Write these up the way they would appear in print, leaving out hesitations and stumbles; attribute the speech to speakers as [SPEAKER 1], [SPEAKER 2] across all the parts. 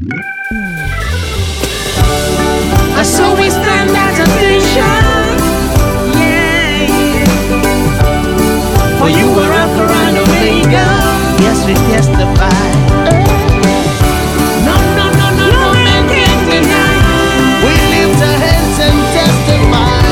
[SPEAKER 1] So we stand at attention, yeah. For you were Alpha and Omega.
[SPEAKER 2] Yes, we testify.
[SPEAKER 1] No, no, no, no, no man can deny.
[SPEAKER 2] We lift our hands and testify.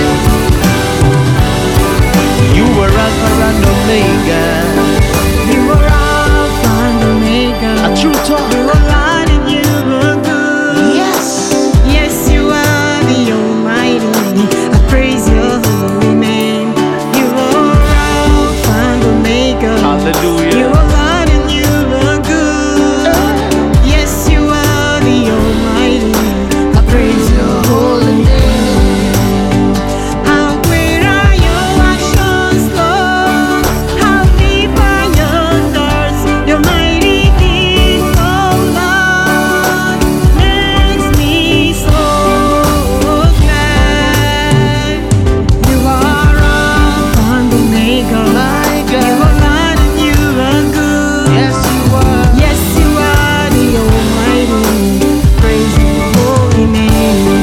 [SPEAKER 2] You were Alpha and Omega.
[SPEAKER 1] You were Alpha and Omega.
[SPEAKER 2] A true talk.
[SPEAKER 1] You were God and you were good.
[SPEAKER 2] Yes.
[SPEAKER 1] Yes, you are the Almighty. I praise your holy name. You are Alpha and Omega.
[SPEAKER 2] Hallelujah.
[SPEAKER 1] You are God and you are good. Yes, you are the Almighty. I praise your holy name. How great are your actions, Lord? How deep are your thoughts? Your mighty deeds, oh Lord, makes me so glad. You are Alpha and Omega.
[SPEAKER 2] My
[SPEAKER 1] You
[SPEAKER 2] God.
[SPEAKER 1] are God and you are good.
[SPEAKER 2] Yes, you are.
[SPEAKER 1] Yes, you are the Almighty. Praise your holy name.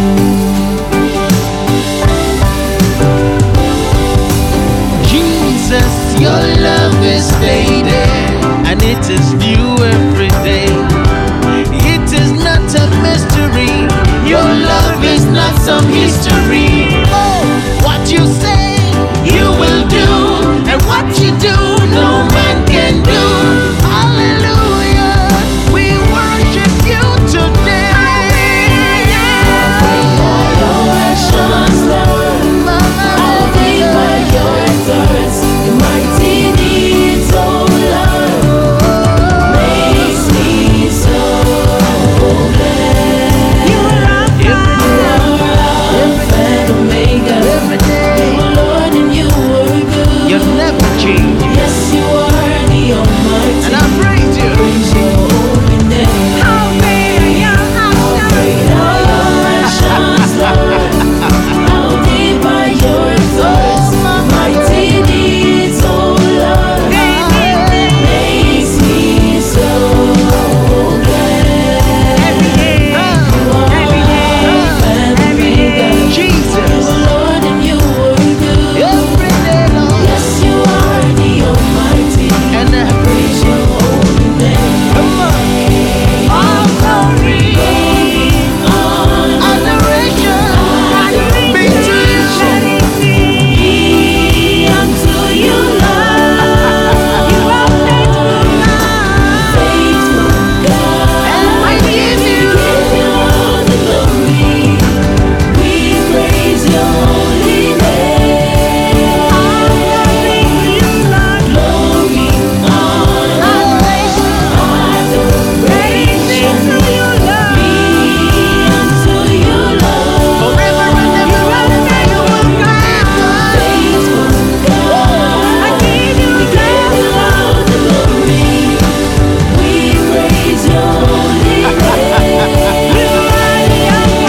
[SPEAKER 2] Jesus, your love is faded, and it is new every day. It is not a mystery. Your love is not some history. Oh, what you say, you will do, and what you do, no man can do. Hallelujah, we worship you today.
[SPEAKER 1] You are Alpha and Omega.
[SPEAKER 2] Every day,
[SPEAKER 1] You are Lord and you are good.
[SPEAKER 2] you never change,
[SPEAKER 1] Yes, you are the Almighty.
[SPEAKER 2] and I praise you.
[SPEAKER 1] Praise your holy name. How great are your actions, Lord? How deep are your thoughts? Mighty deeds, oh Lord, makes me so glad. Every day, every day.
[SPEAKER 2] Jesus,
[SPEAKER 1] You are Lord and you are good.
[SPEAKER 2] every day, Lord,
[SPEAKER 1] Yes, you are the Almighty.
[SPEAKER 2] and
[SPEAKER 1] Praise your holy name.
[SPEAKER 2] come on,
[SPEAKER 1] All glory, all
[SPEAKER 2] adoration, be to you.
[SPEAKER 1] be unto you, Lord. You are faithful God.
[SPEAKER 2] And we give you
[SPEAKER 1] all the glory. We praise your holy name. All glory to you, Lord. Glory, honor, adoration to you, Lord. Be unto you, Lord.
[SPEAKER 2] forever and ever and ever. You will
[SPEAKER 1] Faithful God. I give you all the glory. We praise your holy name. You are the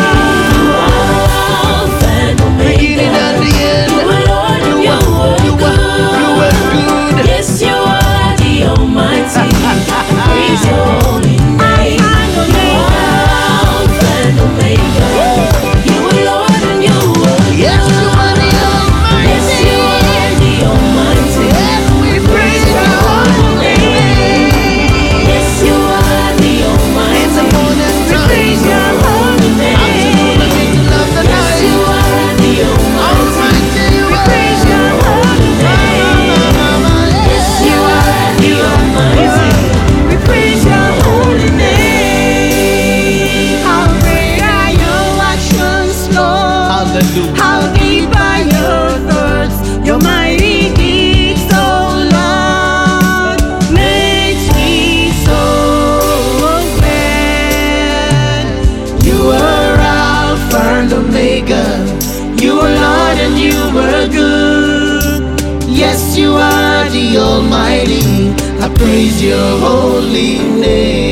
[SPEAKER 1] Alpha and
[SPEAKER 2] beginning
[SPEAKER 1] Omega.
[SPEAKER 2] and the end.
[SPEAKER 1] You are Lord and you are
[SPEAKER 2] You were
[SPEAKER 1] good.
[SPEAKER 2] good.
[SPEAKER 1] Yes, you are the Almighty. Praise your holy name. You are Alpha and Omega. You are Lord and you are
[SPEAKER 2] Yes, you
[SPEAKER 1] good.
[SPEAKER 2] are the
[SPEAKER 1] Yes, you
[SPEAKER 2] Almighty.
[SPEAKER 1] are the Almighty.
[SPEAKER 2] Yes, we praise your holy name.
[SPEAKER 1] Yes, you are the
[SPEAKER 2] In the
[SPEAKER 1] Almighty.
[SPEAKER 2] morning
[SPEAKER 1] We praise
[SPEAKER 2] time,
[SPEAKER 1] your holy
[SPEAKER 2] afternoon, and
[SPEAKER 1] name.
[SPEAKER 2] middle of the
[SPEAKER 1] Yes, you
[SPEAKER 2] night.
[SPEAKER 1] are the Almighty.
[SPEAKER 2] Almighty, you
[SPEAKER 1] We praise your holy name. Yes, you are the Almighty. We praise your holy name. How great are your actions, Lord?
[SPEAKER 2] Hallelujah.
[SPEAKER 1] How deep are your thoughts? Your mighty deeds, oh Lord, makes me so glad.
[SPEAKER 2] You are Alpha and Omega. You are Lord and you were good. Yes, you are the Almighty. I praise your holy name.